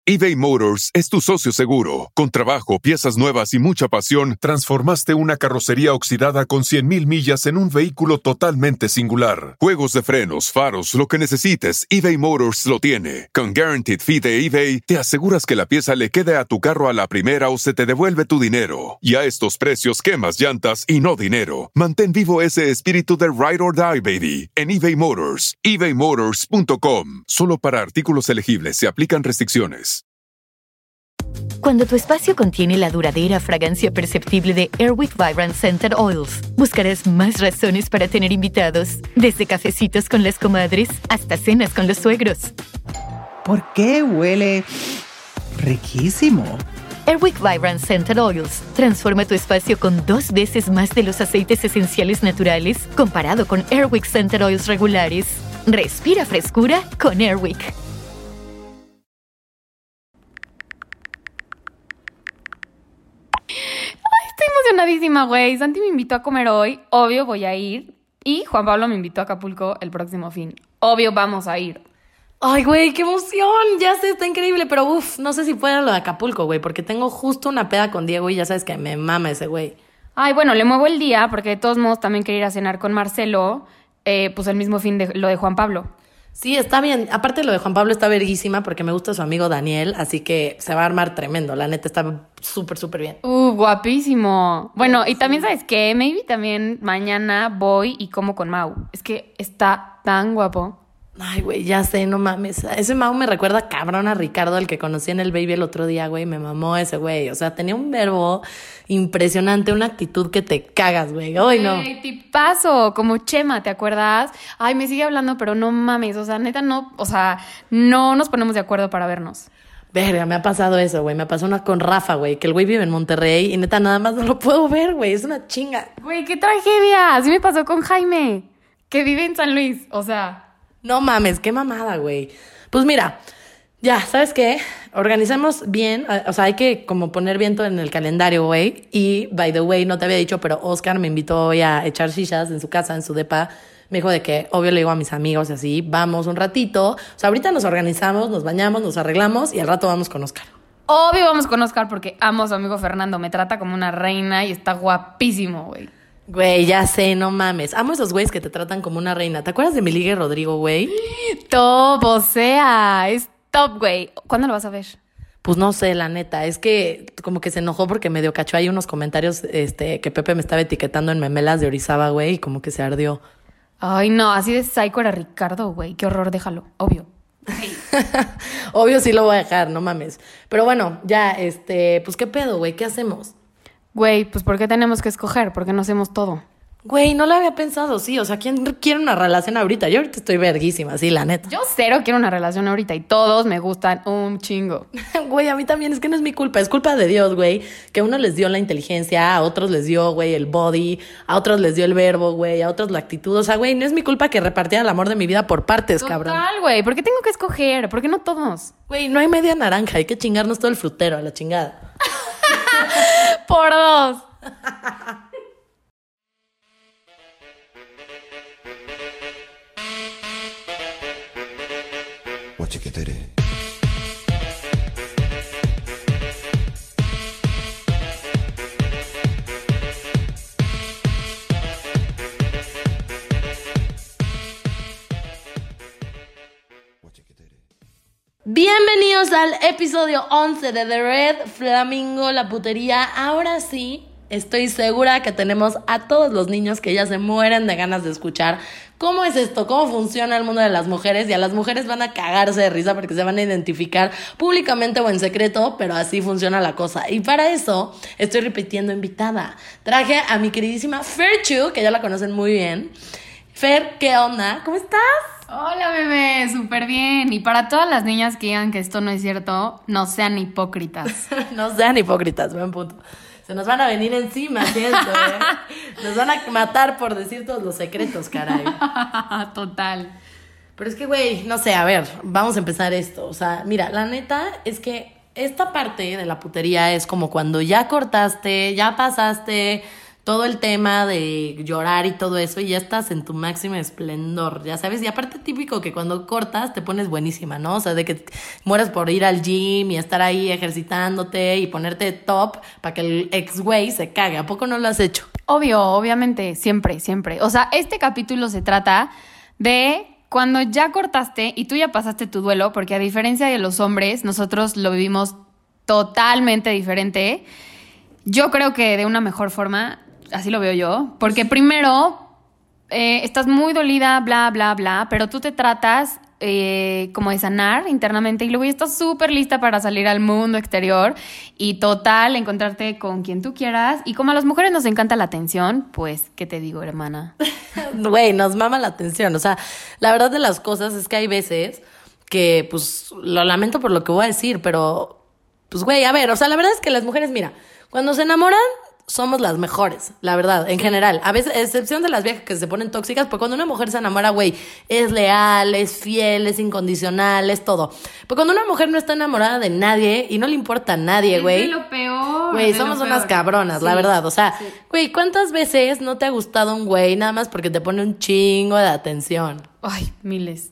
eBay Motors es tu socio seguro. Con trabajo, piezas nuevas y mucha pasión, transformaste una carrocería oxidada con 100,000 millas en un vehículo totalmente singular. Juegos de frenos, faros, lo que necesites, eBay Motors lo tiene. Con Guaranteed Fee de eBay, te aseguras que la pieza le quede a tu carro a la primera o se te devuelve tu dinero. Y a estos precios, quemas llantas y no dinero. Mantén vivo ese espíritu de Ride or Die, baby, en eBay Motors. ebaymotors.com. Solo para artículos elegibles se aplican restricciones. Cuando tu espacio contiene la duradera fragancia perceptible de Airwick Vibrant Scented Oils, buscarás más razones para tener invitados, desde cafecitos con las comadres hasta cenas con los suegros. ¿Por qué huele riquísimo? Airwick Vibrant Scented Oils transforma tu espacio con 2 veces más de los aceites esenciales naturales comparado con Airwick Scented Oils regulares. Respira frescura con Airwick. Estoy emocionadísima, güey. Santi me invitó a comer hoy. Obvio voy a ir. Y Juan Pablo me invitó a Acapulco el próximo fin. Obvio vamos a ir. Ay, güey, qué emoción. Ya sé, está increíble. Pero no sé si pueda lo de Acapulco, güey. Porque tengo justo una peda con Diego y ya sabes que me mama ese güey. Ay, bueno, le muevo el día porque de todos modos también quería ir a cenar con Marcelo. Pues el mismo fin de lo de Juan Pablo. Sí, está bien. Aparte lo de Juan Pablo está verguísima porque me gusta su amigo Daniel, así que se va a armar tremendo. La neta está súper, súper bien. Guapísimo. Bueno, y también, ¿sabes qué? Maybe también mañana voy y como con Mau. Es que está tan guapo. Ay, güey, ya sé, no mames. Ese Mau me recuerda cabrón a Ricardo, el que conocí en el Baby el otro día, güey. Me mamó ese güey. O sea, tenía un verbo impresionante, una actitud que te cagas, güey. Ay, no. Tipazo, como Chema, ¿te acuerdas? Ay, me sigue hablando, pero no mames. O sea, neta, no nos ponemos de acuerdo para vernos. Verga, me ha pasado eso, güey. Me pasó una con Rafa, güey, que el güey vive en Monterrey y neta nada más no lo puedo ver, güey. Es una chinga. Güey, qué tragedia. Así me pasó con Jaime, que vive en San Luis. O sea... No mames, qué mamada, güey. Pues mira, ya, ¿sabes qué? Organizamos bien, o sea, hay que como poner bien todo en el calendario, güey. Y, by the way, no te había dicho, pero Oscar me invitó hoy a echar shishas en su casa, en su depa. Me dijo de que, obvio, le digo a mis amigos y así, vamos un ratito. O sea, ahorita nos organizamos, nos bañamos, nos arreglamos y al rato vamos con Oscar. Obvio vamos con Oscar porque amo a su amigo Fernando. Me trata como una reina y está guapísimo, güey. Güey, ya sé, no mames. Amo esos güeyes que te tratan como una reina. ¿Te acuerdas de mi ligue Rodrigo, güey? Top, o sea, es top, güey. ¿Cuándo lo vas a ver? Pues no sé, la neta. Es que como que se enojó porque medio cachó ahí unos comentarios que Pepe me estaba etiquetando en memelas de Orizaba, güey, y como que se ardió. Ay, no, así de psycho era Ricardo, güey. Qué horror, déjalo, obvio. Obvio sí lo voy a dejar, no mames. Pero bueno, ya, pues qué pedo, güey, ¿qué hacemos? Güey, pues ¿por qué tenemos que escoger? ¿Por qué no hacemos todo? Güey, no lo había pensado, sí. O sea, ¿quién quiere una relación ahorita? Yo ahorita estoy verguísima, sí, la neta. Yo cero quiero una relación ahorita y todos me gustan un chingo. Güey, a mí también, es que no es mi culpa. Es culpa de Dios, güey. Que a uno les dio la inteligencia, a otros les dio, güey, el body, a otros les dio el verbo, güey, a otros la actitud. O sea, güey, no es mi culpa que repartiera el amor de mi vida por partes, cabrón. Total, güey. ¿Por qué tengo que escoger? ¿Por qué no todos? Güey, no hay media naranja. Hay que chingarnos todo el frutero a la chingada. Por 2. Bienvenidos al episodio 11 de The Red Flamingo, la putería. Ahora sí, estoy segura que tenemos a todos los niños que ya se mueren de ganas de escuchar cómo es esto, cómo funciona el mundo de las mujeres, y a las mujeres van a cagarse de risa porque se van a identificar públicamente o en secreto, pero así funciona la cosa. Y para eso estoy repitiendo invitada. Traje a mi queridísima Fer Chu, que ya la conocen muy bien. Fer, ¿qué onda? ¿Cómo estás? Hola, bebé, súper bien. Y para todas las niñas que digan que esto no es cierto, no sean hipócritas. No sean hipócritas, buen punto. Se nos van a venir encima, siento, Nos van a matar por decir todos los secretos, caray. Total. Pero es que, güey, no sé, a ver, vamos a empezar esto. O sea, mira, la neta es que esta parte de la putería es como cuando ya cortaste, ya pasaste todo el tema de llorar y todo eso, y ya estás en tu máximo esplendor, ya sabes. Y aparte típico que cuando cortas te pones buenísima, ¿no? O sea, de que mueres por ir al gym y estar ahí ejercitándote y ponerte top para que el ex güey se cague. ¿A poco no lo has hecho? Obvio, obviamente, siempre, siempre. O sea, este capítulo se trata de cuando ya cortaste y tú ya pasaste tu duelo, porque a diferencia de los hombres, nosotros lo vivimos totalmente diferente. Yo creo que de una mejor forma, así lo veo yo, porque primero estás muy dolida, bla, bla, bla, pero tú te tratas como de sanar internamente y luego ya estás súper lista para salir al mundo exterior y total, encontrarte con quien tú quieras. Y como a las mujeres nos encanta la atención, pues, ¿qué te digo, hermana? Güey, nos mama la atención. O sea, la verdad de las cosas es que hay veces que, pues, lo lamento por lo que voy a decir, pero, pues, güey, a ver, o sea, la verdad es que las mujeres, mira, cuando se enamoran, somos las mejores, la verdad, en general. A veces, excepción de las viejas que se ponen tóxicas, pues cuando una mujer se enamora, güey, es leal, es fiel, es incondicional, es todo. Pero cuando una mujer no está enamorada de nadie y no le importa a nadie, güey. Es de lo peor. Güey, somos unas cabronas, la verdad. O sea, güey, ¿cuántas veces no te ha gustado un güey nada más porque te pone un chingo de atención? Ay, miles.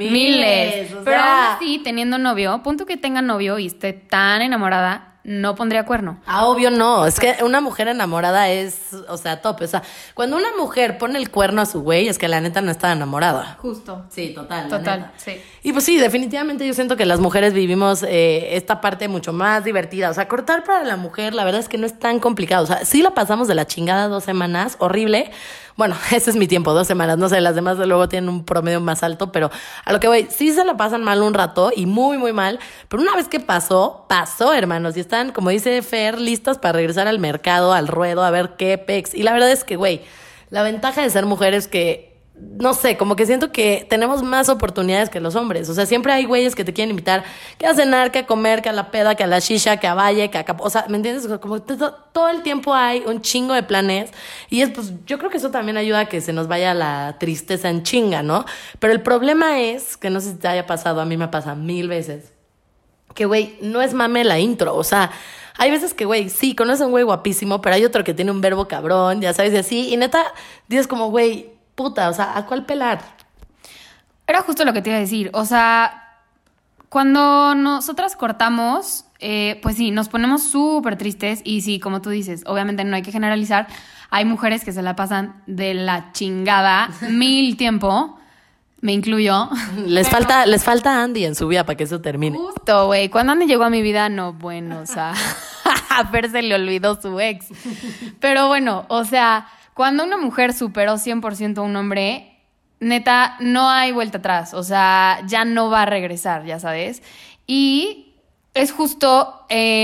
O Pero sea, aún así, teniendo novio, punto que tenga novio y esté tan enamorada, no pondría cuerno. obvio no, es que una mujer enamorada es, o sea, top. O sea, cuando una mujer pone el cuerno a su güey, es que la neta no está enamorada. Justo. Sí, total. la Total, neta. sí. Y pues sí, definitivamente yo siento que las mujeres vivimos esta parte mucho más divertida. O sea, cortar para la mujer, la verdad es que no es tan complicado. O sea, sí la pasamos de la chingada 2 semanas, horrible. Bueno, ese es mi tiempo, 2 semanas. No sé, las demás de luego tienen un promedio más alto, pero a lo que voy, sí se la pasan mal un rato y muy, muy mal. Pero una vez que pasó, hermanos. Y están, como dice Fer, listas para regresar al mercado, al ruedo, a ver qué pex. Y la verdad es que, güey, la ventaja de ser mujer es que, no sé, como que siento que tenemos más oportunidades que los hombres. O sea, siempre hay güeyes que te quieren invitar que a cenar, que a comer, que a la peda, que a la shisha, que a valle, que a... O sea, ¿me entiendes? Como todo el tiempo hay un chingo de planes. Y es, pues, yo creo que eso también ayuda a que se nos vaya la tristeza en chinga, ¿no? Pero el problema es, que no sé si te haya pasado, a mí me pasa 1000 veces, que, güey, no es mame la intro. O sea, hay veces que, güey, sí, conoces a un güey guapísimo, pero hay otro que tiene un verbo cabrón, ya sabes, y así. Y neta, dices como, güey, puta, o sea, ¿a cuál pelar? Era justo lo que te iba a decir. O sea, cuando nosotras cortamos, pues sí, nos ponemos súper tristes. Y sí, como tú dices, obviamente no hay que generalizar. Hay mujeres que se la pasan de la chingada 1000 tiempo. Me incluyo. Les falta Andy en su vida para que eso termine. Justo, güey. Cuando Andy llegó a mi vida, no, bueno, o sea, a Fer se le olvidó su ex. Pero bueno, o sea, cuando una mujer superó 100% a un hombre, neta, no hay vuelta atrás. O sea, ya no va a regresar, ya sabes. Y es justo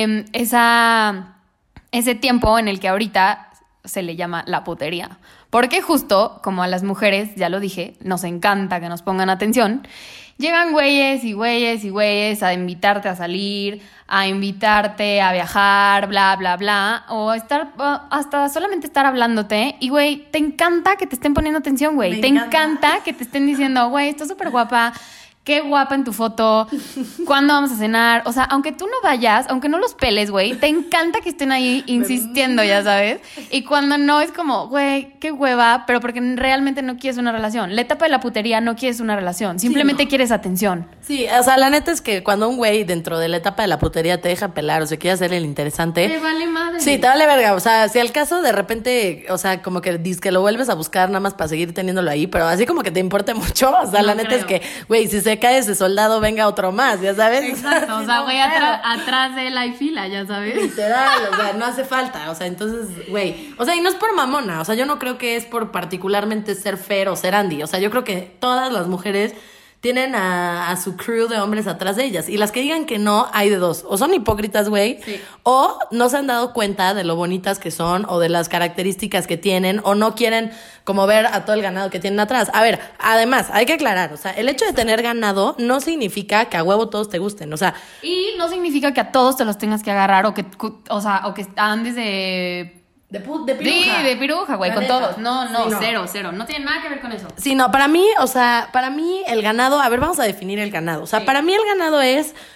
ese tiempo en el que ahorita se le llama la putería. Porque justo, como a las mujeres, ya lo dije, nos encanta que nos pongan atención, llegan güeyes y güeyes y güeyes a invitarte a salir, a invitarte a viajar, bla, bla, bla, o hasta solamente estar hablándote. Y, güey, te encanta que te estén poniendo atención, güey. Te encanta que te estén diciendo, güey, estás súper guapa, qué guapa en tu foto, ¿cuándo vamos a cenar? O sea, aunque tú no vayas, aunque no los peles, güey, te encanta que estén ahí insistiendo, ya sabes. Y cuando no, es como, güey, qué hueva, pero porque realmente no quieres una relación. La etapa de la putería no quieres una relación, simplemente quieres atención. Sí, o sea, la neta es que cuando un güey dentro de la etapa de la putería te deja pelar o se quiere hacer el interesante... Te vale madre. Sí, te vale verga. O sea, si al caso de repente, o sea, como que dices que lo vuelves a buscar nada más para seguir teniéndolo ahí, pero así como que te importe mucho. O sea, No la neta creo. es que, güey, si se cae ese soldado, venga otro más, ya sabes. Exacto, o sea, güey, atrás de él hay fila, ya sabes. Literal, o sea, no hace falta. O sea, entonces, güey. O sea, y no es por mamona. O sea, yo no creo que es por particularmente ser Fer o ser Andy. O sea, yo creo que todas las mujeres tienen a su crew de hombres atrás de ellas. Y las que digan que no, hay de dos. O son hipócritas, güey. Sí. O no se han dado cuenta de lo bonitas que son o de las características que tienen o no quieren como ver a todo el ganado que tienen atrás. A ver, además, hay que aclarar. O sea, el hecho de tener ganado no significa que a huevo todos te gusten. O sea... Y no significa que a todos te los tengas que agarrar o que andes de... De piruja. Sí, de piruja, güey, La con neta. todos. No, Sí, cero. No tiene nada que ver con eso. Sí, no, para mí, o sea, para mí el ganado, a ver, vamos a definir el ganado. O sea, Sí. para mí el ganado es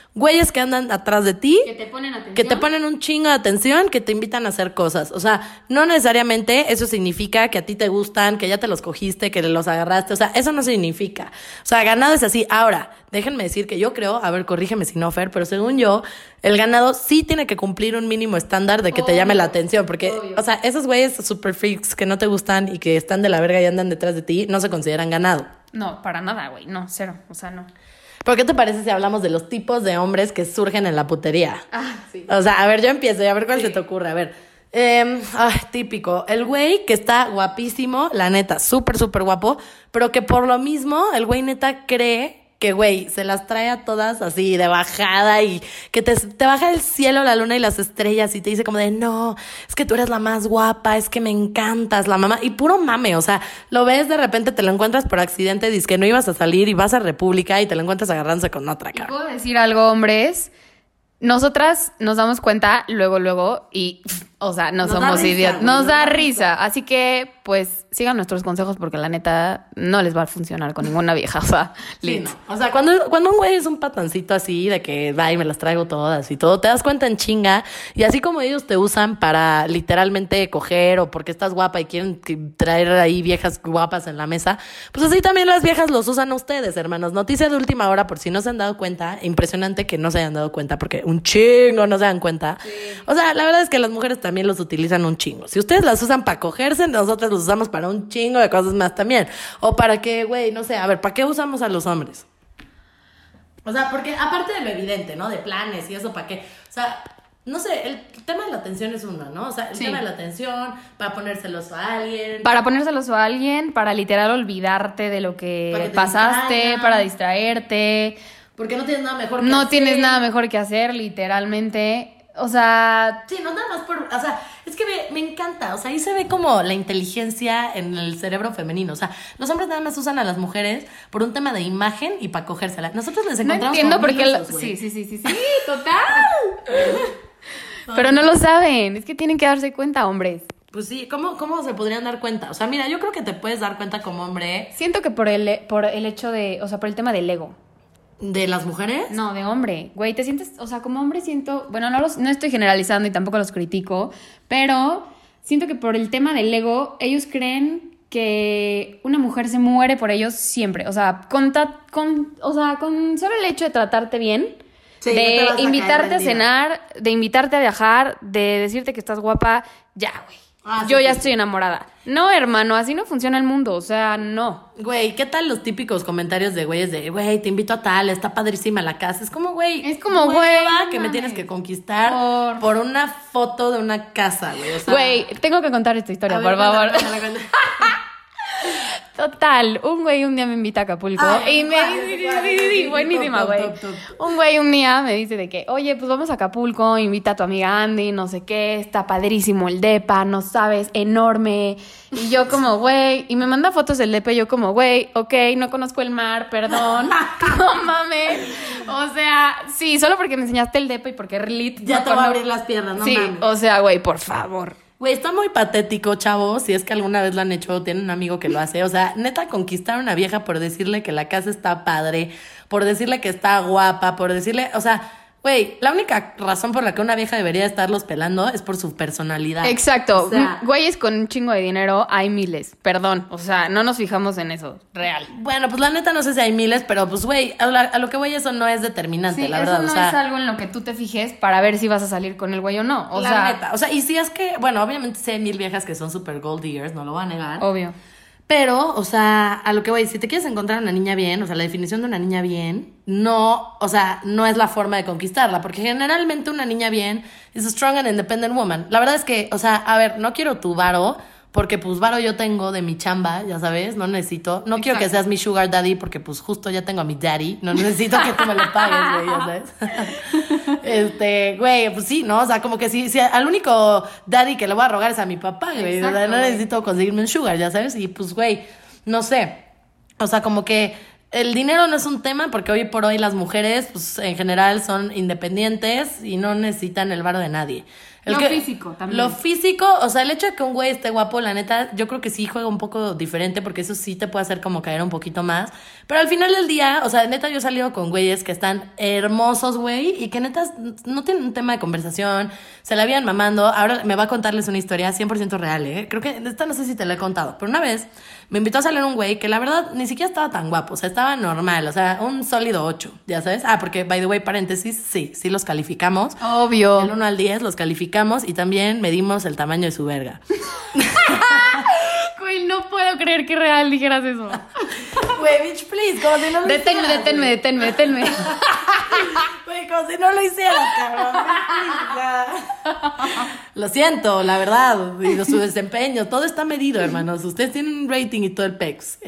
güeyes que andan atrás de ti, Que te ponen atención. que te ponen un chingo de atención, que te invitan a hacer cosas. O sea, no necesariamente eso significa que a ti te gustan, que ya te los cogiste, que los agarraste. O sea, eso no significa. O sea, ganado es así. Ahora, déjenme decir que yo creo, a ver, corrígeme si no, Fer, pero según yo, el ganado sí tiene que cumplir un mínimo estándar de que te llame la atención. Porque, o sea, esos güeyes super freaks que no te gustan y que están de la verga y andan detrás de ti, no se consideran ganado. No, para nada, güey. No, cero. O sea, no. ¿Pero qué te parece si hablamos de los tipos de hombres que surgen en la putería? Sí. O sea, a ver, yo empiezo y a ver cuál se te ocurre. A ver, típico. El güey que está guapísimo, la neta, súper, súper guapo, pero que por lo mismo el güey neta cree que, güey, se las trae a todas así de bajada y que te baja del cielo la luna y las estrellas y te dice como de, no, es que tú eres la más guapa, es que me encantas, la mamá. Y puro mame, o sea, lo ves de repente, te lo encuentras por accidente, dices que no ibas a salir y vas a República y te lo encuentras agarrándose con otra, ¿Y cara. puedo decir algo, hombres? Nosotras nos damos cuenta luego y, o sea, no Nos da somos risa, idiotas. güey, Nos nos da da risa. Así que, pues, sigan nuestros consejos porque la neta no les va a funcionar con ninguna vieja. O sea, Sí, lit. no. O sea, cuando un güey es un patancito así, de que, va y me las traigo todas y todo, te das cuenta en chinga. Y así como ellos te usan para literalmente coger o porque estás guapa y quieren traer ahí viejas guapas en la mesa, pues así también las viejas los usan a ustedes, hermanos. Noticia de última hora, por si no se han dado cuenta. Impresionante que no se hayan dado cuenta, porque un chingo no se dan cuenta. Sí. O sea, la verdad es que las mujeres también los utilizan un chingo. Si ustedes las usan para cogerse, nosotros los usamos para un chingo de cosas más también. O para que, güey, no sé, a ver, ¿para qué usamos a los hombres? O sea, porque aparte de lo evidente, ¿no? De planes y eso, ¿para qué? O sea, no sé, el tema de la atención es uno, ¿no? O sea, el tema de la atención, para ponérselos a alguien. Para ponérselos a alguien, para literal olvidarte de lo que pasaste, para distraerte. Porque no tienes nada mejor que No hacer. tienes nada mejor que hacer, literalmente. O sea, sí, no nada más por... O sea, es que me encanta. O sea, ahí se ve como la inteligencia en el cerebro femenino. O sea, los hombres nada más usan a las mujeres por un tema de imagen y para cogérsela. Nosotros les no encontramos entiendo por qué... Sí. Sí, total. Pero no lo saben. Es que tienen que darse cuenta, hombres. Pues sí, ¿cómo se podrían dar cuenta? O sea, mira, yo creo que te puedes dar cuenta como hombre... Siento que por el hecho de... O sea, por el tema del ego. ¿De las mujeres? No, de hombre. Güey, te sientes... O sea, como hombre siento... Bueno, no estoy generalizando y tampoco los critico, pero siento que por el tema del ego, ellos creen que una mujer se muere por ellos siempre. O sea, con solo el hecho de tratarte bien, sí, de no te invitarte a cenar, de invitarte a viajar, de decirte que estás guapa, ya, güey. Yo ya estoy enamorada. No, hermano, así no funciona el mundo. O sea, no. Güey, ¿qué tal los típicos comentarios de güeyes de, güey, te invito a tal, está padrísima la casa? Es como, güey, que me tienes que conquistar por una foto de una casa, güey. O sea, güey, tengo que contar esta historia, por favor. Cuéntame. Total, un güey un día me invita a Acapulco y me dice, buenísima, güey. Un güey un día me dice de que, oye, pues vamos a Acapulco, invita a tu amiga Andy, no sé qué, está padrísimo el depa, no sabes, enorme. Y yo como, güey, y me manda fotos del depa y yo como, güey, ok, no conozco el mar, perdón, no mames. O sea, sí, solo porque me enseñaste el depa y porque lit. Ya te va a abrir las piernas, no mames. Sí, o sea, güey, por favor. Güey, está muy patético, chavos, si es que alguna vez lo han hecho o tienen un amigo que lo hace. O sea, neta, conquistar a una vieja por decirle que la casa está padre, por decirle que está guapa, por decirle... O sea, güey, la única razón por la que una vieja debería estarlos pelando es por su personalidad. Exacto. O sea, güeyes con un chingo de dinero hay miles. Perdón, o sea, no nos fijamos en eso. Real. bueno, pues la neta no sé si hay miles, pero pues, güey, a lo que voy eso no es determinante, Sí, la verdad. eso no o sea, es algo en lo que tú te fijes para ver si vas a salir con el güey o no. O la sea, neta. O sea, y si es que, bueno, obviamente sí hay 1000 viejas que son super gold diggers, no lo voy a negar. obvio. Pero, o sea, a lo que voy, si te quieres encontrar una niña bien, o sea, la definición de una niña bien, no, o sea, no es la forma de conquistarla, porque generalmente una niña bien is a strong and independent woman. La verdad es que, o sea, a ver, no quiero tu varo, porque pues varo yo tengo de mi chamba, ya sabes, no necesito, no quiero que seas mi sugar daddy, porque pues justo ya tengo a mi daddy, no necesito que tú me lo pagues, güey, ya sabes. Güey, pues sí, ¿no? O sea, como que si al único daddy que le voy a rogar es a mi papá, güey. Exacto, o sea, no güey. necesito conseguirme un sugar, ya sabes. Y pues, güey, no sé. O sea, como que el dinero no es un tema porque hoy por hoy las mujeres, pues en general son independientes y no necesitan el varo de nadie. Físico también. Lo físico, o sea, el hecho de que un güey esté guapo, la neta, yo creo que sí juega un poco diferente porque eso sí te puede hacer como caer un poquito más. Pero al final del día, o sea, neta, yo he salido con güeyes que están hermosos, güey, y que neta no tienen un tema de conversación, se la habían mamando. Ahora me va a contarles una historia 100% real, Creo que esta no sé si te la he contado, pero una vez me invitó a salir un güey que la verdad ni siquiera estaba tan guapo, o sea, estaba normal, o sea, un sólido 8, ya sabes. Porque, by the way, paréntesis, sí los calificamos. Obvio. Del 1 al 10 los calificamos y también medimos el tamaño de su verga. Güey, no puedo creer que real dijeras eso. Güey, bitch, please, como si no lo Deténme. Güey, como si no lo hicieras, cabrón. Lo siento, la verdad, y su desempeño, todo está medido, hermanos. Ustedes tienen un rating y todo el pex.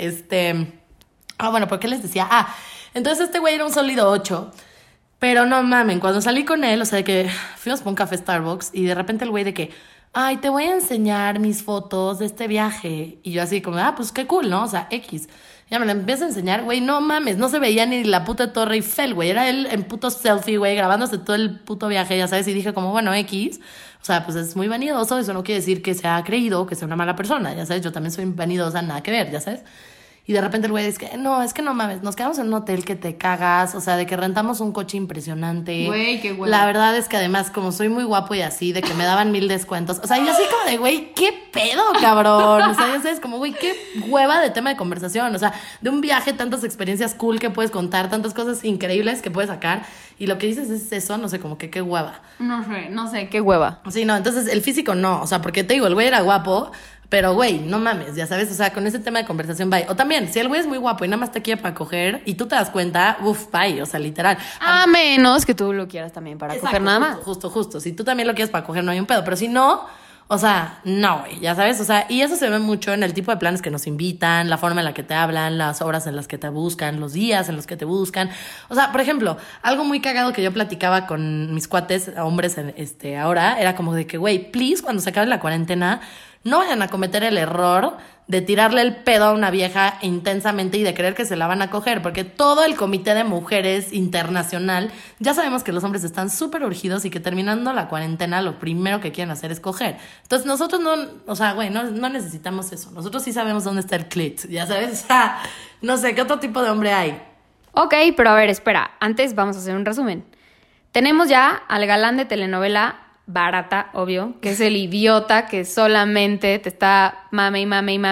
Bueno, ¿por qué les decía? Entonces este güey era un sólido 8. Pero no mamen, cuando salí con él, o sea, de que fuimos por un café Starbucks y de repente el güey de que, ay, te voy a enseñar mis fotos de este viaje. Y yo así como, pues qué cool, ¿no? O sea, X. Ya me la empieza a enseñar, güey, no mames, no se veía ni la puta Torre Eiffel, güey. Era él en puto selfie, güey, grabándose todo el puto viaje, ya sabes. Y dije como, bueno, X. O sea, pues es muy vanidoso, eso no quiere decir que sea creído, que sea una mala persona, ya sabes. Yo también soy vanidosa, nada que ver, ya sabes. Y de repente el güey dice que no mames, nos quedamos en un hotel que te cagas, o sea, de que rentamos un coche impresionante. Güey, qué hueva. La verdad es que además, como soy muy guapo y así, de que me daban 1000 descuentos. O sea, yo así como de, güey, ¿qué pedo, cabrón? O sea, ya sabes, como, güey, qué hueva de tema de conversación. O sea, de un viaje, tantas experiencias cool que puedes contar, tantas cosas increíbles que puedes sacar. Y lo que dices es eso, no sé, como que qué hueva. No sé, qué hueva. Sí, no, entonces el físico no. O sea, porque te digo, el güey era guapo. Pero, güey, no mames, ya sabes, o sea, con ese tema de conversación, bye. O también, si el güey es muy guapo y nada más te quiere para coger y tú te das cuenta, bye, o sea, literal. A menos que tú lo quieras también para coger nada más. Justo. Si tú también lo quieres para coger, no hay un pedo. Pero si no, o sea, no, güey, ya sabes, o sea, y eso se ve mucho en el tipo de planes que nos invitan, la forma en la que te hablan, las horas en las que te buscan, los días en los que te buscan. O sea, por ejemplo, algo muy cagado que yo platicaba con mis cuates, hombres, ahora, era como de que, güey, please, cuando se acabe la cuarentena, no vayan a cometer el error de tirarle el pedo a una vieja intensamente y de creer que se la van a coger, porque todo el comité de mujeres internacional ya sabemos que los hombres están súper urgidos y que terminando la cuarentena lo primero que quieren hacer es coger. Entonces nosotros no, o sea, güey, no necesitamos eso. Nosotros sí sabemos dónde está el clit, ya sabes. O sea, no sé, ¿qué otro tipo de hombre hay? Ok, pero a ver, espera. Antes vamos a hacer un resumen. Tenemos ya al galán de telenovela barata, obvio, que es el idiota que solamente te está mame.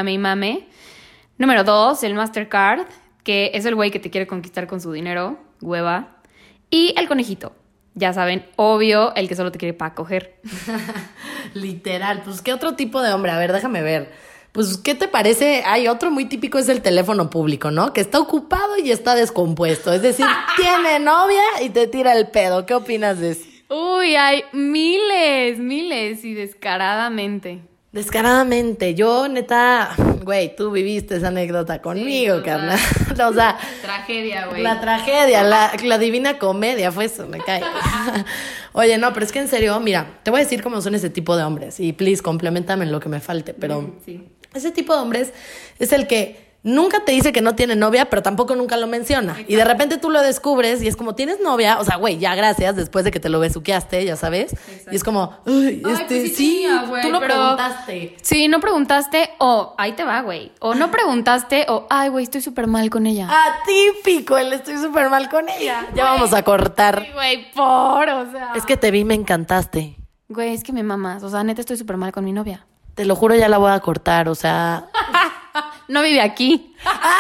Número 2, el Mastercard, que es el güey que te quiere conquistar con su dinero, hueva. Y el conejito, ya saben, obvio, el que solo te quiere para coger. Literal, pues ¿qué otro tipo de hombre? A ver, déjame ver. Pues, ¿qué te parece? Hay otro muy típico, es el teléfono público, ¿no? Que está ocupado y está descompuesto. Es decir, tiene novia y te tira el pedo. ¿Qué opinas de eso? Uy, hay miles y descaradamente. Descaradamente, yo neta, güey, tú viviste esa anécdota conmigo, sí, carnal. O sea, tragedia, güey. La tragedia, la divina comedia fue eso, me cae. Oye, no, pero es que en serio, mira, te voy a decir cómo son ese tipo de hombres y please, complementame en lo que me falte, pero sí. Ese tipo de hombres es el que nunca te dice que no tiene novia, pero tampoco nunca lo menciona. Exacto. Y de repente tú lo descubres y es como, ¿tienes novia? O sea, güey, ya gracias, después de que te lo besuqueaste, ya sabes. Exacto. Y es como, pues sí, güey, tú no preguntaste. Sí, no preguntaste, o ahí te va, güey. O no preguntaste, o ay, güey, estoy súper mal con ella. Típico, estoy súper mal con ella. Ya vamos a cortar. Sí, güey, o sea. Es que te vi, me encantaste. Güey, es que me mamas, o sea, neta estoy súper mal con mi novia. Te lo juro, ya la voy a cortar, o sea... No vive aquí.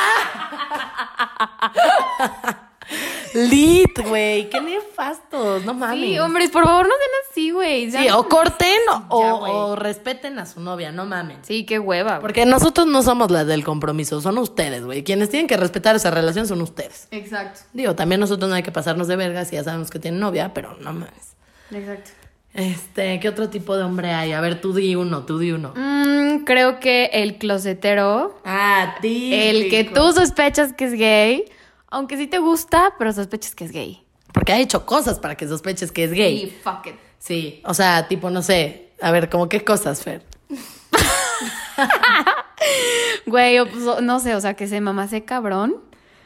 Lit, güey, qué nefastos, no mames. Sí, hombres, por favor, no sean así, güey. Sí, o corten o respeten a su novia, no mamen. Sí, qué hueva, güey. Porque nosotros no somos las del compromiso, son ustedes, güey. Quienes tienen que respetar esa relación son ustedes. Exacto. Digo, también nosotros no hay que pasarnos de vergas si ya sabemos que tienen novia, pero no mames. Exacto. ¿Qué otro tipo de hombre hay? A ver, tú di uno. Creo que el closetero. Típico. El que tú sospechas que es gay, aunque sí te gusta, pero sospechas que es gay. Porque ha hecho cosas para que sospeches que es gay. Sí, fuck it. Sí, o sea, tipo, no sé, a ver, ¿cómo qué cosas, Fer? Güey, no sé, o sea, que se mamase cabrón.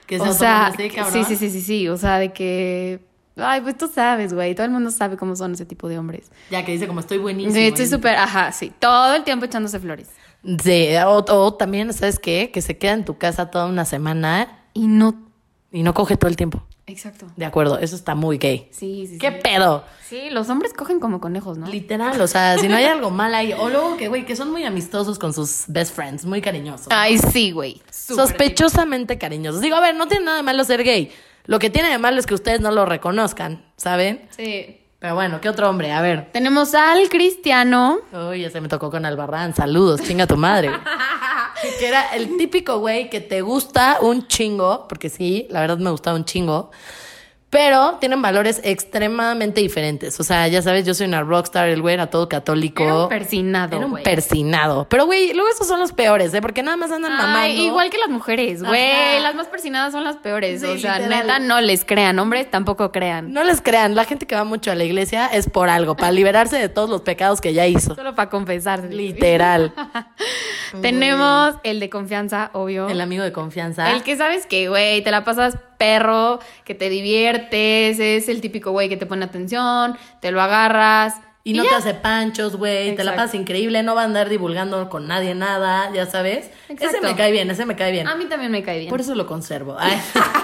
Que O se sea, automan así, cabrón. sí. O sea, de que... Ay, pues tú sabes, güey. Todo el mundo sabe cómo son ese tipo de hombres. Ya que dice como estoy buenísimo. Sí, estoy súper... Ajá, sí. Todo el tiempo echándose flores. Sí, o también, ¿sabes qué? Que se queda en tu casa toda una semana Y no... y no coge todo el tiempo. Exacto. De acuerdo, eso está muy gay. Sí. ¿Qué pedo? Sí, los hombres cogen como conejos, ¿no? Literal, o sea, si no hay algo mal ahí. O luego que, güey, que son muy amistosos con sus best friends, muy cariñosos. Ay, sí, güey. Súper Sospechosamente cariñosos. Digo, a ver, no tiene nada de malo ser gay. Lo que tiene de malo es que ustedes no lo reconozcan, ¿saben? Sí. Pero bueno, ¿qué otro hombre? A ver. Tenemos al Cristiano. Uy, ya se me tocó con Albarrán. Saludos, chinga tu madre. Que era el típico güey que te gusta un chingo, porque sí, la verdad me gustaba un chingo, pero tienen valores extremadamente diferentes. O sea, ya sabes, yo soy una rockstar, el güey era todo católico. Era un persinado, Era un güey. persinado. Pero, güey, luego esos son los peores, ¿eh? Porque nada más andan mamando. Ay, igual que las mujeres, güey. Ajá. Las más persinadas son las peores. Sí, o sea, literal. neta, no les crean. Hombres tampoco crean. No les crean, la gente que va mucho a la iglesia es por algo, para liberarse de todos los pecados que ya hizo. Solo para confesarse. Literal. Tenemos el de confianza, obvio. El amigo de confianza. El que sabes que, güey, te la pasas perro, que te diviertes, es el típico güey que te pone atención, te lo agarras. Y no ya. te hace panchos, güey, te la Exacto. pasas increíble, no va a andar divulgando con nadie nada, ya sabes. Exacto. Ese me cae bien, ese me cae bien. A mí también me cae bien. Por eso lo conservo. Ay.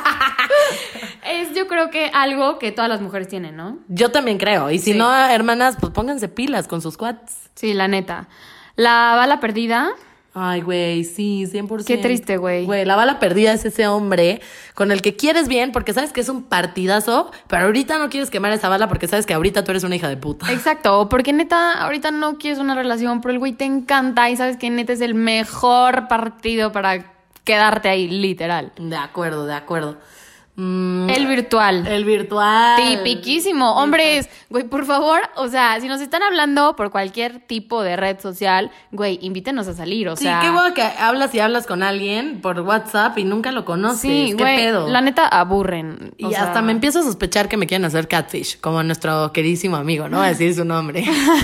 Es, yo creo que algo que todas las mujeres tienen, ¿no? Yo también creo. Y si Sí. no, hermanas, pues pónganse pilas con sus quads. Sí, la neta. La bala perdida. Ay, güey, sí, 100%. Qué triste, güey. Güey, la bala perdida es ese hombre con el que quieres bien porque sabes que es un partidazo, pero ahorita no quieres quemar esa bala porque sabes que ahorita tú eres una hija de puta. Exacto, porque neta, ahorita no quieres una relación, pero el güey te encanta y sabes que neta es el mejor partido para quedarte ahí, literal. De acuerdo, de acuerdo. El virtual. El virtual. Tipiquísimo. Hombres, güey, por favor, o sea, si nos están hablando por cualquier tipo de red social, güey, invítenos a salir, o Sí, sea. qué bueno que hablas y hablas con alguien por WhatsApp y nunca lo conoces. Sí, ¿Qué güey, pedo? la neta aburren. Y o sea, hasta me empiezo a sospechar que me quieren hacer catfish, como nuestro queridísimo amigo, no voy a decir su nombre.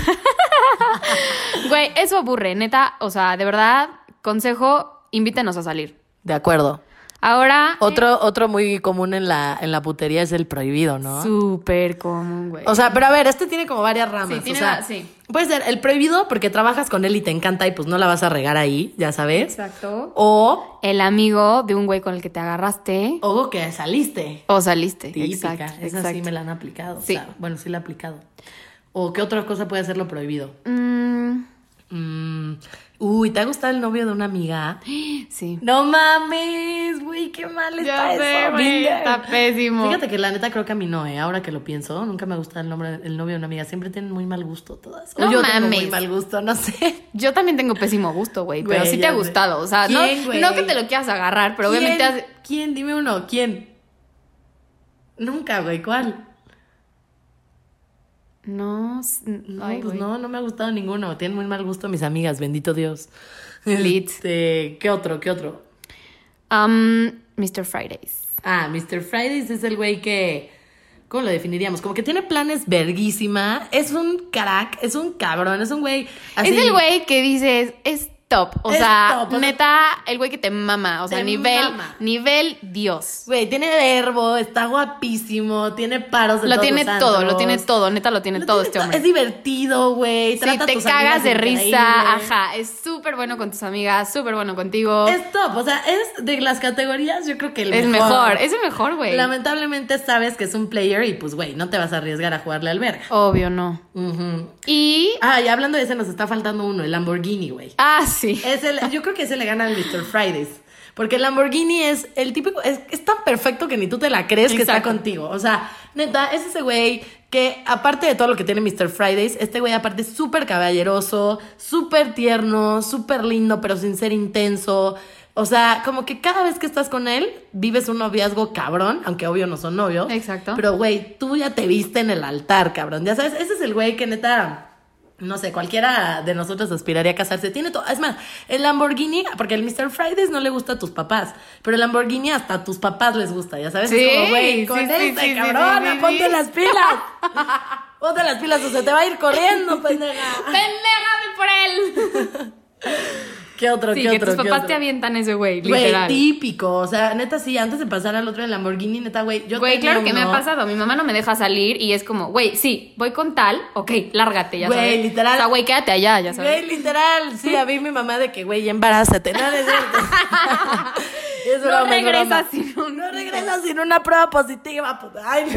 Güey, eso aburre, neta, o sea, de verdad, consejo, invítenos a salir. De acuerdo. Ahora, Otro muy común en la putería es el prohibido, ¿no? súper común, güey. O sea, pero a ver, este tiene como varias ramas. Sí, tiene o sea, sí. puede ser el prohibido porque trabajas con él y te encanta y pues no la vas a regar ahí, ya sabes. Exacto. O El amigo de un güey con el que te agarraste que saliste. o saliste. Típica. Exacto. Esa exacto. sí me la han aplicado. Sí. O sea, bueno, sí la he aplicado. ¿O qué otra cosa puede ser lo prohibido? Uy, ¿te ha gustado el novio de una amiga? Sí. No mames, güey, qué mal Ya está sé, eso. güey, Binder. está pésimo. Fíjate que la neta creo que a mí no, ahora que lo pienso, nunca me gusta el novio de una amiga. Siempre tienen muy mal gusto todas. O No yo tengo mames. muy mal gusto, no sé. Yo también tengo pésimo gusto, güey, pero Güey, sí te ya ha sé. gustado. O sea, ¿Quién, güey? no que te lo quieras agarrar, pero obviamente has- ¿Quién? Dime uno, ¿quién? Nunca, güey, ¿cuál? No, No, ay, pues güey. no me ha gustado ninguno. Tienen muy mal gusto mis amigas, bendito Dios. Lit. ¿Qué otro? Mr. Fridays. Ah, Mr. Fridays es el güey que... ¿Cómo lo definiríamos? Como que tiene planes verguísima. Es un crack, es un cabrón, es un güey así... Es el güey que dices, es top. O Es sea, top, o sea, neta, el güey que te mama. O sea, te nivel, mama. nivel Dios. Güey, tiene verbo, está guapísimo, tiene paros de Lo todos tiene los todo, antros. lo tiene todo, neta lo tiene Lo todo tiene este todo. hombre. Es divertido, güey. Sí, Trata a te tus cagas amigas de increíble. risa, ajá, es súper bueno con tus amigas, súper bueno contigo. Es top, o sea, es de las categorías, yo creo que Es mejor, es el mejor, güey. Lamentablemente sabes que es un player y pues, güey, no te vas a arriesgar a jugarle al verga. Obvio, no. Ujú. Y... Ah, y hablando de ese, nos está faltando uno, el Lamborghini, güey. sí. Yo creo que ese le gana al Mr. Fridays. Porque el Lamborghini es el típico, es tan perfecto que ni tú te la crees que está Exacto. contigo. O sea, neta, es ese güey que aparte de todo lo que tiene Mr. Fridays, este güey aparte es súper caballeroso, súper tierno, súper lindo, pero sin ser intenso. O sea, como que cada vez que estás con él, vives un noviazgo cabrón, aunque obvio no son novios. Exacto. Pero güey, tú ya te viste en el altar, cabrón. Ya sabes, ese es el güey que neta... No sé, cualquiera de nosotros aspiraría a casarse. Tiene todo. Es más, el Lamborghini, porque el Mr. Fridays no le gusta a tus papás, pero el Lamborghini hasta a tus papás les gusta, ya sabes. Sí, es como, güey, con sí, este, sí, cabrona, sí, ponte sí. las pilas. Ponte las pilas o se te va a ir corriendo, pendeja. ¡Pendeja, ve por él! ¿Qué otro? Sí, ¿Qué que otro? tus ¿Qué papás otro? te avientan ese güey, Güey, literal. típico. O sea, neta, sí, antes de pasar al otro en Lamborghini, neta, güey. Güey, claro que me ha pasado. Mi mamá no me deja salir y es como, güey, sí, voy con tal, ok, lárgate, ya Güey, sabes. literal. O sea, güey, quédate allá, ya sabes. Güey, literal. Sí, a mí mi mamá de que, güey, embarázate. No, es cierto. Es No broma, es regresas broma. sin un- No regresas sin una prueba positiva. Puta. Ay,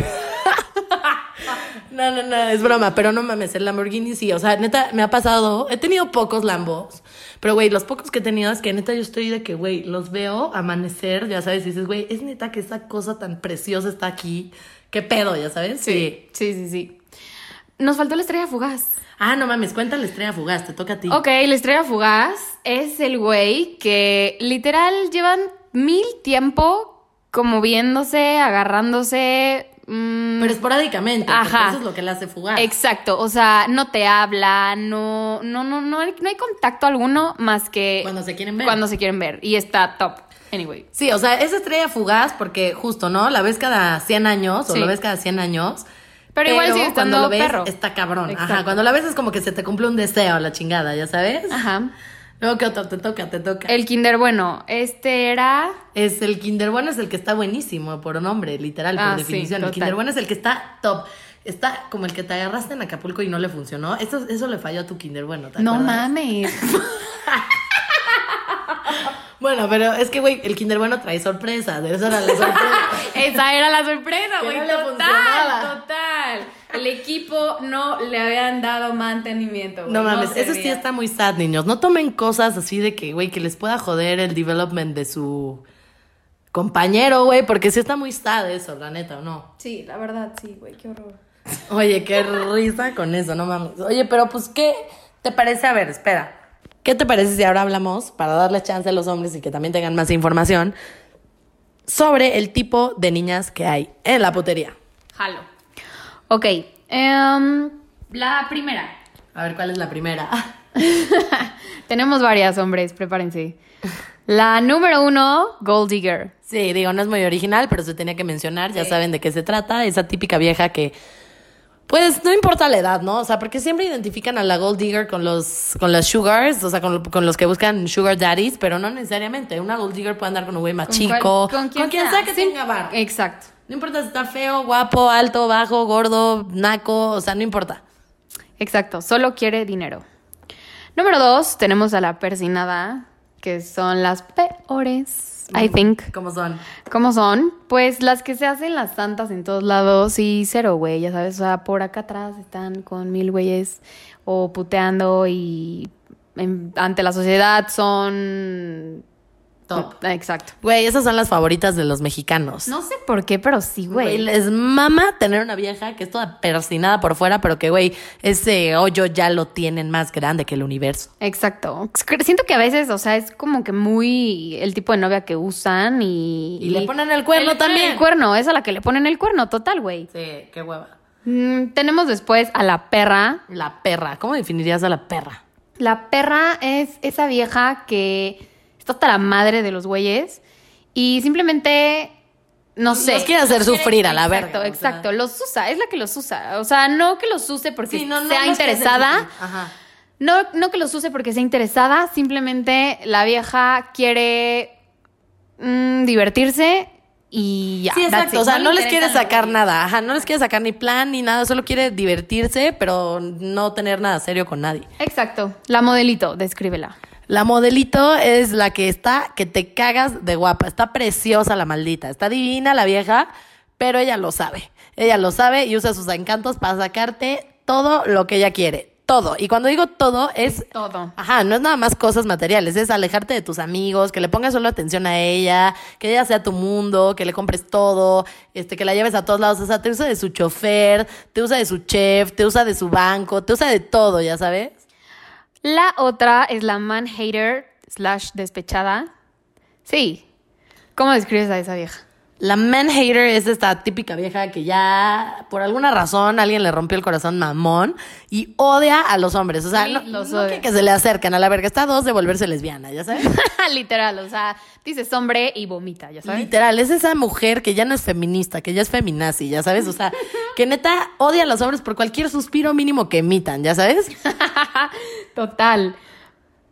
no, es broma. Pero no mames, el Lamborghini sí. O sea, neta, me ha pasado. He tenido pocos Lambos. Pero, güey, los pocos que he tenido es que neta yo estoy de que, güey, los veo amanecer, ya sabes, y dices, güey, es neta que esa cosa tan preciosa está aquí. ¿Qué pedo, ya sabes? Sí. Nos faltó la estrella fugaz. Ah, no mames, cuéntale estrella fugaz, te toca a ti. Ok, la estrella fugaz es el güey que literal llevan 1000 tiempo como viéndose, agarrándose. Pero esporádicamente, porque Ajá. eso es lo que le hace fugaz. Exacto, o sea, no te habla, no hay contacto alguno más que Cuando se quieren ver. Cuando se quieren ver y está top. Anyway. Sí, o sea, es estrella fugaz porque justo, ¿no? La ves cada 100 años o Sí. lo ves cada 100 años. Pero igual sigue cuando estando lo ves, perro. está cabrón. Exacto. Ajá, cuando la ves es como que se te cumple un deseo, la chingada, ¿ya sabes? Ajá. Luego, ¿qué otro? Te toca. El Kinder Bueno, este era Es el Kinder Bueno, es el que está buenísimo por nombre, literal, por Ah, sí, definición. El total. Kinder Bueno es el que está top. Está como el que te agarraste en Acapulco y no le funcionó. Eso le falló a tu Kinder Bueno, ¿te No acuerdas? mames. Bueno, pero es que, güey, el Kinder Bueno trae sorpresa. De esa era la sorpresa. Esa era la sorpresa, Que güey. no le funcionaba. Total. El equipo no le habían dado mantenimiento, güey. No mames, eso sí servía. está muy sad, niños. No tomen cosas así de que, güey, que les pueda joder el development de su compañero, güey, porque sí está muy sad eso, la neta, ¿o no? Sí, la verdad, sí, güey, qué horror. Oye, qué risa con eso, no mames. Oye, pero pues, ¿qué te parece? A ver, espera. ¿Qué te parece si ahora hablamos, para darle chance a los hombres y que también tengan más información, sobre el tipo de niñas que hay en la putería? Jalo. Ok. La primera. A ver, ¿cuál es la primera? Tenemos varias, hombres, prepárense. La número 1, Gold Digger. Sí, digo, no es muy original, pero se tenía que mencionar, ya saben de qué se trata, esa típica vieja que, pues, no importa la edad, ¿no? O sea, porque siempre identifican a la Gold Digger con las Sugars, o sea, con los que buscan Sugar Daddies, pero no necesariamente. Una Gold Digger puede andar con un güey más chico, con quien sea que tenga bar. Exacto. No importa si está feo, guapo, alto, bajo, gordo, naco, o sea, no importa. Exacto, solo quiere dinero. Número 2, tenemos a la persinada, que son las peores, I think. ¿Cómo son? ¿Cómo son? Pues las que se hacen las santas en todos lados y cero, güey, ya sabes, o sea, por acá atrás están con 1000 güeyes o puteando y ante la sociedad son... Top. Exacto. Güey, esas son las favoritas de los mexicanos. No sé por qué, pero sí, Güey, güey. les mama tener una vieja que es toda persinada por fuera, pero que, güey, ese hoyo ya lo tienen más grande que el universo. Exacto. Siento que a veces, o sea, es como que muy el tipo de novia que usan y... Y le ponen el cuerno le ponen también. El cuerno, es a la que le ponen el cuerno, total, güey. Sí, qué hueva. Tenemos después a la perra. La perra. ¿Cómo definirías a la perra? La perra es esa vieja que está hasta la madre de los güeyes y simplemente, no sé. Los quiere hacer sufrir a la verga. Exacto, o sea. exacto. Los usa, es la que los usa. O sea, no que los use porque Sí, no sea los que interesada. hacen sufrir. Ajá. No que los use porque sea interesada, simplemente la vieja quiere divertirse y ya. Sí, that's exacto. it. O sea, no le les quiere interesa sacar lo- nada. Ajá, no les quiere sacar ni plan ni nada. Solo quiere divertirse, pero no tener nada serio con nadie. Exacto. La modelito, descríbela. La modelito es la que está, que te cagas de guapa. Está preciosa la maldita. Está divina la vieja, pero ella lo sabe. Ella lo sabe y usa sus encantos para sacarte todo lo que ella quiere. Todo. Y cuando digo todo es... Todo. Ajá, no es nada más cosas materiales, es alejarte de tus amigos, que le pongas solo atención a ella, que ella sea tu mundo, que le compres todo, que la lleves a todos lados. O sea, te usa de su chofer, te usa de su chef, te usa de su banco, te usa de todo, ¿ya sabes? La otra es la man hater / despechada. Sí. ¿Cómo describes a esa vieja? La man hater es esta típica vieja que ya, por alguna razón, alguien le rompió el corazón mamón y odia a los hombres. O sea, Sí, no, los no odia. quiere que se le acerquen a la verga. Está a dos de volverse lesbiana, ¿ya sabes? Literal, o sea, dices hombre y vomita, ya sabes. Literal, es esa mujer que ya no es feminista, que ya es feminazi, ¿ya sabes? O sea, que neta odia a los hombres por cualquier suspiro mínimo que emitan, ¿ya sabes? Total.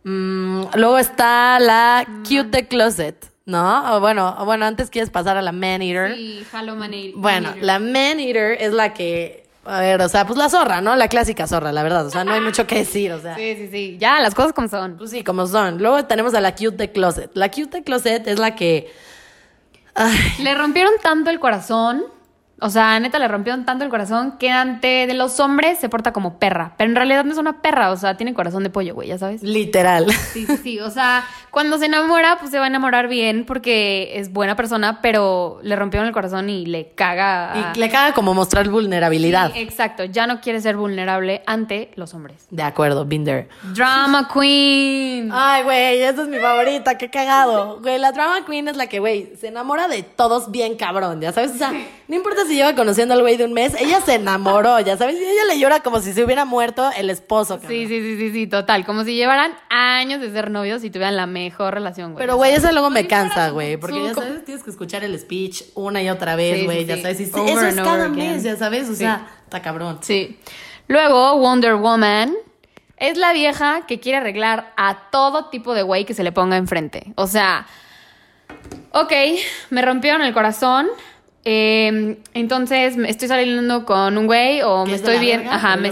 Luego está la Cute the Closet, ¿no? O bueno, antes quieres pasar a la Man Eater. Sí, Hello Man Eater. Bueno, la Man Eater es la que, a ver, o sea, pues la zorra, ¿no? La clásica zorra, la verdad. O sea, no hay mucho que decir, o sea. Sí. Ya, las cosas como son. Pues sí, como son. Luego tenemos a la Cute the Closet. La Cute the Closet es la que... Ay, Le rompieron tanto el corazón. O sea, neta, le rompieron tanto el corazón que ante de los hombres se porta como perra. Pero en realidad no es una perra, o sea, tiene corazón de pollo, güey, ya sabes. literal. Sí. O sea, cuando se enamora, pues se va a enamorar bien porque es buena persona, pero le rompieron el corazón y le caga. Y le caga como mostrar vulnerabilidad. Sí, exacto, ya no quiere ser vulnerable ante los hombres. De acuerdo, been there. Drama Queen. Ay, güey, esa es mi favorita, qué cagado. Güey, la drama queen es la que, güey, se enamora de todos bien cabrón, ya sabes. O sea, no importa si lleva conociendo al güey de un mes, ella se enamoró, ya sabes. Y ella le llora como si se hubiera muerto el esposo, cabrón. Sí, total. Como si llevaran años de ser novios y tuvieran la mejor relación, güey. Pero, güey, eso luego me cansa, güey. Porque ya sabes, tienes que escuchar el speech una y otra vez, güey, ya sabes. Y eso es cada mes, ya sabes. O sea, está cabrón. Sí. Luego, Wonder Woman es la vieja que quiere arreglar a todo tipo de güey que se le ponga enfrente. O sea, ok, me rompieron el corazón. Entonces estoy saliendo con un güey o me estoy viendo,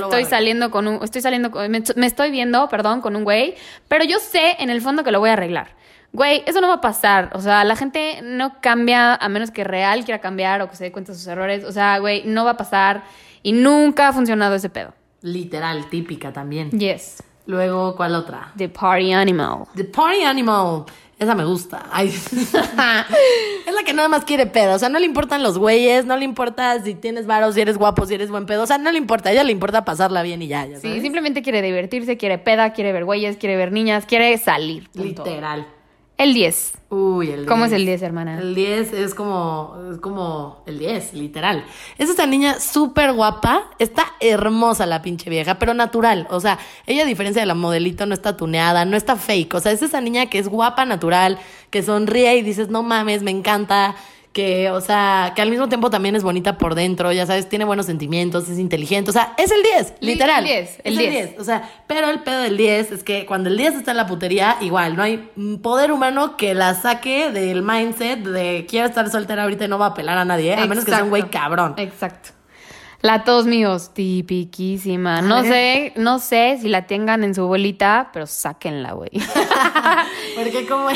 me estoy viendo, perdón, con un güey, pero yo sé en el fondo que lo voy a arreglar. Güey, eso no va a pasar. O sea, la gente no cambia a menos que real quiera cambiar o que se dé cuenta de sus errores. O sea, güey, no va a pasar y nunca ha funcionado ese pedo. Literal, típica también. Yes. Luego, ¿cuál otra? The Party Animal. The Party Animal. Esa me gusta. Ay. Es la que nada más quiere pedo. O sea, no le importan los güeyes, no le importa si tienes varos, si eres guapo, si eres buen pedo. O sea, no le importa. A ella le importa pasarla bien y ya ¿sabes? Sí, simplemente quiere divertirse, quiere peda, quiere ver güeyes, quiere ver niñas, quiere salir. Punto. Literal. El 10. Uy, el 10. ¿Cómo es el 10, hermana? El 10 es como el 10, literal. Es esta niña súper guapa, está hermosa la pinche vieja, pero natural. O sea, ella a diferencia de la modelito no está tuneada, no está fake. O sea, es esa niña que es guapa, natural, que sonríe y dices, no mames, me encanta. Que, o sea, que al mismo tiempo también es bonita por dentro, ya sabes, tiene buenos sentimientos, es inteligente, o sea, es el 10, literal. El 10. O sea, pero el pedo del 10 es que cuando el 10 está en la putería, igual, no hay poder humano que la saque del mindset de quiero estar soltera ahorita y no va a pelar a nadie, a menos que sea un güey cabrón. Exacto. La todos míos, tipiquísima. No sé si la tengan en su bolita, pero sáquenla, güey. Porque como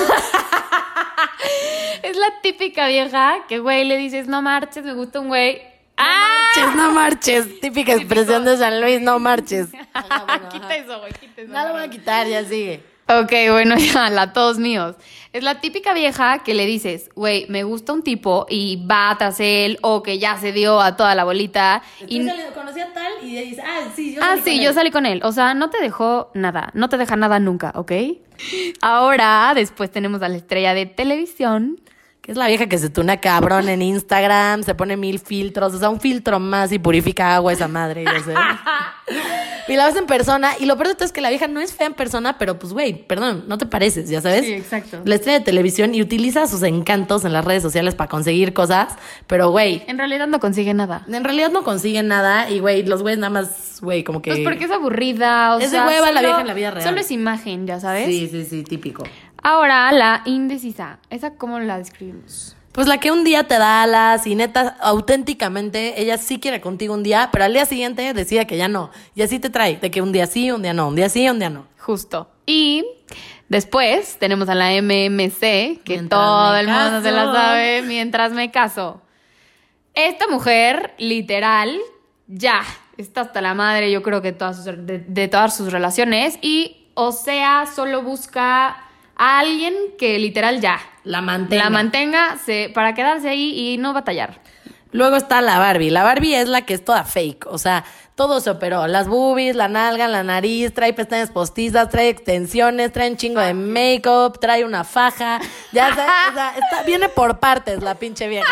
es la típica vieja que, güey, le dices, no marches, me gusta un güey. No marches. Típica expresión de San Luis, no marches. Quita eso, güey, quita eso. No lo voy a quitar, ya sigue. Ok, bueno, ya, la todos míos. Es la típica vieja que le dices, güey, me gusta un tipo y va tras él o que ya se dio a toda la bolita. Conocí a tal y dice, yo salí con él. O sea, no te dejó nada, no te deja nada nunca, ¿ok? Ahora, después tenemos a la estrella de televisión. Que es la vieja que se tunea cabrón en Instagram, se pone 1000 filtros, o sea, un filtro más y purifica agua esa madre, ya sé. Y la ves en persona, y lo peor de todo es que la vieja no es fea en persona, pero pues, güey, perdón, no te pareces, ¿ya sabes? Sí, exacto. La estrella de televisión y utiliza sus encantos en las redes sociales para conseguir cosas, pero, güey... En realidad no consigue nada. En realidad no consigue nada, y, güey, los güeyes nada más, güey, como que... Pues porque es aburrida, o sea... Es de hueva la vieja en la vida real. Solo es imagen, ¿ya sabes? Sí, típico. Ahora, la indecisa. ¿Esa cómo la describimos? Pues la que un día te da alas y neta, auténticamente, ella sí quiere contigo un día, pero al día siguiente decide que ya no. Y así te trae, de que un día sí, un día no, un día sí, un día no. Justo. Y después tenemos a la MMC, que Mientras todo me el mundo caso. se la sabe, mientras me caso. Esta mujer, literal, ya está hasta la madre, yo creo que de todas sus relaciones. Y, o sea, solo busca a alguien que literal ya La mantenga. para quedarse ahí y no batallar. Luego está la Barbie. La Barbie es la que es toda fake. O sea, todo se operó. Las boobies, la nalga, la nariz, trae pestañas postizas, trae extensiones, trae un chingo de make-up, trae una faja. Ya sabes, o sea, viene por partes la pinche vieja.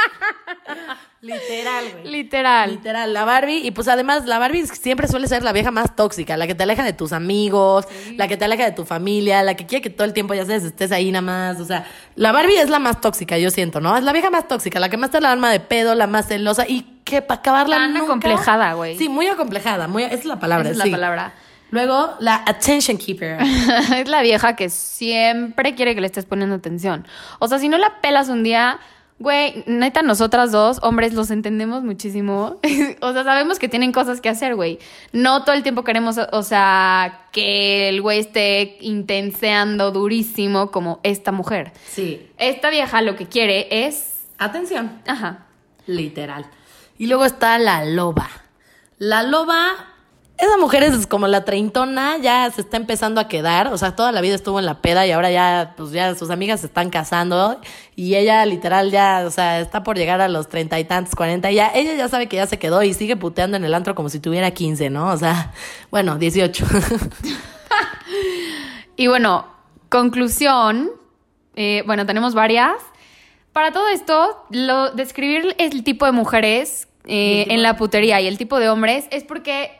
Literal, güey. Literal, la Barbie. Y pues además, la Barbie siempre suele ser la vieja más tóxica, la que te aleja de tus amigos, la que te aleja de tu familia, la que quiere que todo el tiempo, ya sabes, estés ahí nada más. O sea, la Barbie es la más tóxica, yo siento, ¿no? Es la vieja más tóxica, la que más te la arma de pedo, la más celosa y que para acabarla Tan nunca... acomplejada, güey. Sí, muy acomplejada, esa es la palabra, Esa es sí. la palabra. Luego, la attention keeper. Es la vieja que siempre quiere que le estés poniendo atención. O sea, si no la pelas un día, güey, neta, nosotras dos, hombres, los entendemos muchísimo. O sea, sabemos que tienen cosas que hacer, güey. No todo el tiempo queremos, o sea, que el güey esté intenseando durísimo como esta mujer. Sí. Esta vieja lo que quiere es... Atención. Ajá. Literal. Y luego está la loba. La loba... Esa mujer es como la treintona, ya se está empezando a quedar, o sea, toda la vida estuvo en la peda y ahora ya, pues ya sus amigas se están casando y ella literal ya, o sea, está por llegar a los 30 y tantos, 40 y ya, ella ya sabe que ya se quedó y sigue puteando en el antro como si tuviera 15, ¿no? O sea, bueno, 18. Y bueno, conclusión, bueno, tenemos varias. Para todo esto, describir el tipo de mujeres en la putería y el tipo de hombres es porque...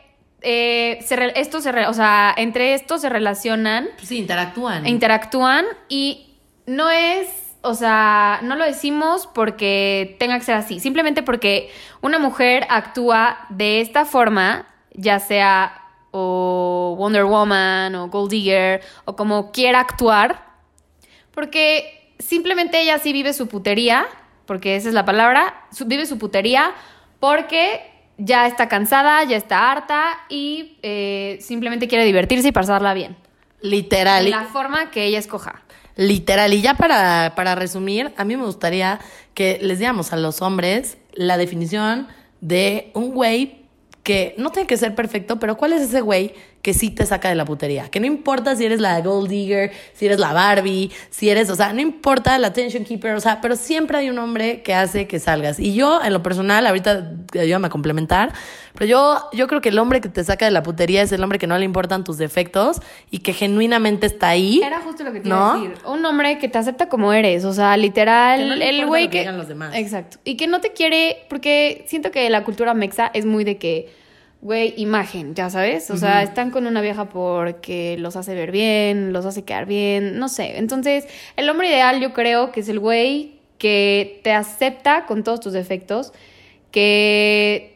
o sea, entre estos se relacionan. Sí, interactúan. Interactúan y no es, o sea, no lo decimos porque tenga que ser así, simplemente porque una mujer actúa de esta forma, ya sea o Wonder Woman o Gold Digger o como quiera actuar, porque simplemente ella sí vive su putería, porque esa es la palabra, vive su putería porque... ya está cansada, ya está harta y simplemente quiere divertirse y pasarla bien. Literal. De la forma que ella escoja. Literal. Y ya para resumir, a mí me gustaría que les diéramos a los hombres la definición de un güey que no tiene que ser perfecto, pero ¿cuál es ese güey que sí te saca de la putería? Que no importa si eres la Gold Digger, si eres la Barbie, si eres, o sea, no importa la attention keeper, o sea, pero siempre hay un hombre que hace que salgas. Y yo, en lo personal, ahorita ayúdame a complementar, pero yo creo que el hombre que te saca de la putería es el hombre que no le importan tus defectos y que genuinamente está ahí. Era justo lo que te iba a decir. Un hombre que te acepta como eres, o sea, literal, que no le el güey que digan los demás. Exacto. Y que no te quiere, porque siento que la cultura mexa es muy de que güey, imagen, ya sabes, o sea, están con una vieja porque los hace ver bien, los hace quedar bien, no sé. Entonces, el hombre ideal yo creo que es el güey que te acepta con todos tus defectos, que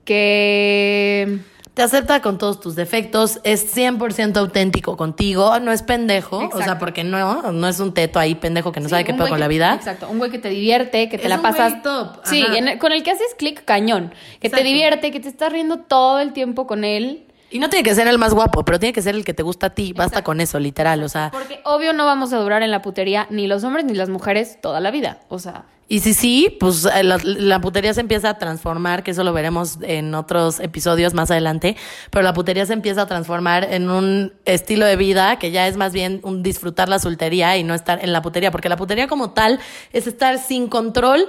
te acepta con todos tus defectos, es 100% auténtico contigo, no es pendejo, Exacto. o sea, porque no es un teto ahí pendejo que no sabe qué un pedo güey con la vida. Exacto, un güey que te divierte, que te Es la un pasas güey top, sí, ajá. con el que haces clic cañón, que Exacto. te divierte, que te estás riendo todo el tiempo con él. Y no tiene que ser el más guapo, pero tiene que ser el que te gusta a ti, basta Exacto. con eso, literal, o sea. Porque obvio no vamos a durar en la putería ni los hombres ni las mujeres toda la vida, o sea... Y si sí, pues la putería se empieza a transformar, que eso lo veremos en otros episodios más adelante, pero la putería se empieza a transformar en un estilo de vida que ya es más bien un disfrutar la soltería y no estar en la putería, porque la putería como tal es estar sin control,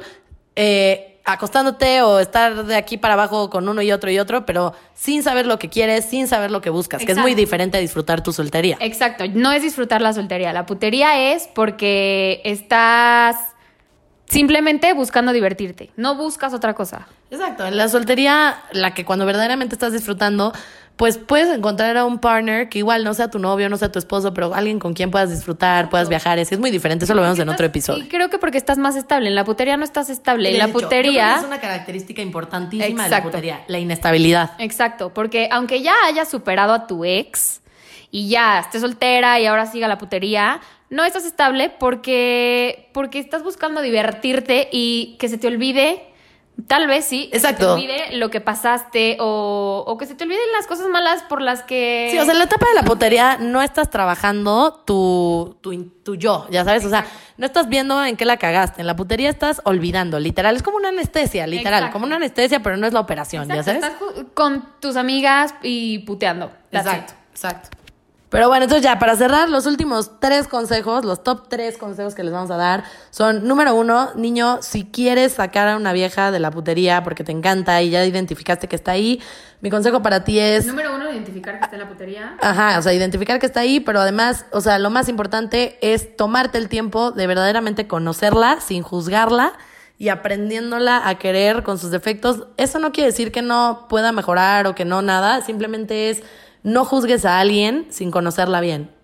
acostándote o estar de aquí para abajo con uno y otro, pero sin saber lo que quieres, sin saber lo que buscas, que es muy Exacto. diferente a disfrutar tu soltería. Exacto, no es disfrutar la soltería, la putería es porque estás simplemente buscando divertirte, no buscas otra cosa. Exacto, en la soltería, la que cuando verdaderamente estás disfrutando, pues puedes encontrar a un partner que igual no sea tu novio, no sea tu esposo, pero alguien con quien puedas disfrutar, puedas viajar, es muy diferente, eso lo vemos en otro episodio. Y creo que porque estás más estable, en la putería no estás estable, en De la hecho, yo creo putería... que es una característica importantísima de la Exacto. putería, la inestabilidad. Exacto, porque aunque ya hayas superado a tu ex y ya estés soltera y ahora siga la putería, no estás estable porque estás buscando divertirte y que se te olvide, tal vez sí, Exacto. que se te olvide lo que pasaste o que se te olviden las cosas malas por las que... Sí, o sea, en la etapa de la putería no estás trabajando tu yo, ya sabes, o sea, no estás viendo en qué la cagaste, en la putería estás olvidando, literal, es como una anestesia, literal, Exacto. como una anestesia, pero no es la operación, Exacto, ya sabes. estás con tus amigas y puteando. That's Exacto, it. exacto. Pero bueno, entonces ya, para cerrar, los últimos 3 consejos, los top 3 consejos que les vamos a dar son, número 1, niño, si quieres sacar a una vieja de la putería porque te encanta y ya identificaste que está ahí, mi consejo para ti es... Número 1, identificar que está en la putería. Ajá, o sea, identificar que está ahí, pero además, o sea, lo más importante es tomarte el tiempo de verdaderamente conocerla sin juzgarla y aprendiéndola a querer con sus defectos. Eso no quiere decir que no pueda mejorar o que no nada, simplemente es... No juzgues a alguien sin conocerla bien.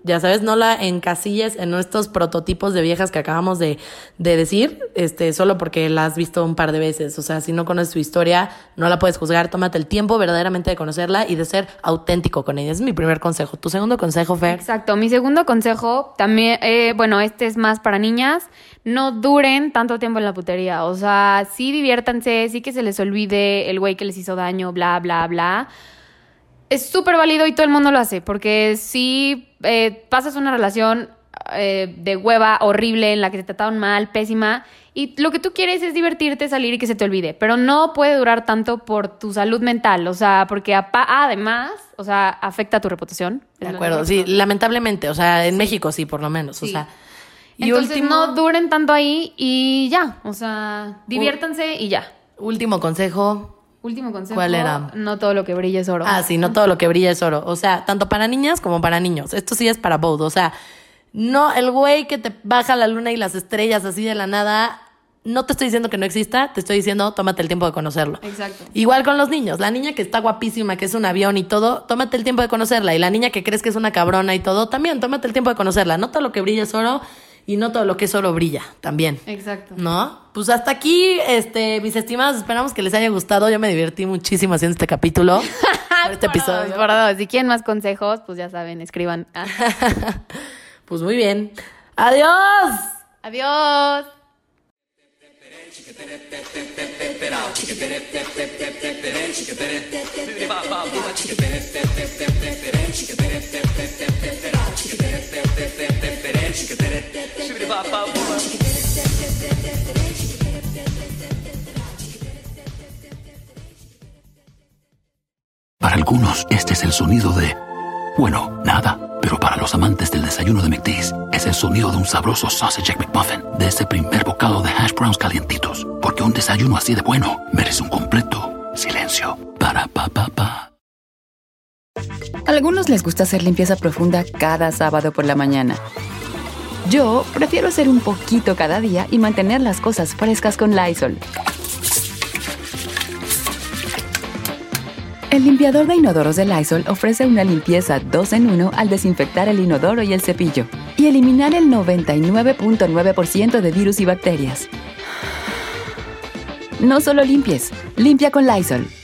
Ya sabes, no la encasilles en estos prototipos de viejas que acabamos de decir, solo porque la has visto un par de veces. O sea, si no conoces su historia, no la puedes juzgar. Tómate el tiempo verdaderamente de conocerla y de ser auténtico con ella. Ese es mi primer consejo. ¿Tu segundo consejo, Fer? Exacto. Mi segundo consejo también, este es más para niñas. No duren tanto tiempo en la putería. O sea, sí diviértanse, sí que se les olvide el güey que les hizo daño, bla, bla, bla. Es súper válido y todo el mundo lo hace, porque si pasas una relación de hueva horrible en la que te trataron mal, pésima, y lo que tú quieres es divertirte, salir y que se te olvide, pero no puede durar tanto por tu salud mental, o sea, porque además, o sea, afecta a tu reputación. De acuerdo, sí, lamentablemente, o sea, en México sí, por lo menos, sí. O sea. Y entonces no duren tanto ahí y ya, o sea, diviértanse y ya. Último consejo. ¿Cuál era? No todo lo que brilla es oro. Ah, sí, no todo lo que brilla es oro. O sea, tanto para niñas como para niños. Esto sí es para both. O sea, no, el güey que te baja la luna y las estrellas así de la nada, no te estoy diciendo que no exista, te estoy diciendo tómate el tiempo de conocerlo. Exacto. Igual con los niños. La niña que está guapísima, que es un avión y todo, tómate el tiempo de conocerla. Y la niña que crees que es una cabrona y todo, también tómate el tiempo de conocerla. No todo lo que brilla es oro. Y no todo lo que es oro brilla, también. Exacto. ¿No? Pues hasta aquí, mis estimados, esperamos que les haya gustado. Yo me divertí muchísimo haciendo este capítulo. Por este episodio. Por dos. Si quieren más consejos, pues ya saben, escriban. Pues muy bien. ¡Adiós! ¡Adiós! Para algunos, este es el sonido de... Bueno, nada. Pero para los amantes del desayuno de McDee's, es el sonido de un sabroso Sausage Egg McMuffin, de ese primer bocado de hash browns calientitos. Porque un desayuno así de bueno merece un completo silencio. Para pa pa pa. A algunos les gusta hacer limpieza profunda cada sábado por la mañana. Yo prefiero hacer un poquito cada día y mantener las cosas frescas con Lysol. El limpiador de inodoros de Lysol ofrece una limpieza 2 en 1 al desinfectar el inodoro y el cepillo y eliminar el 99.9% de virus y bacterias. No solo limpies, limpia con Lysol.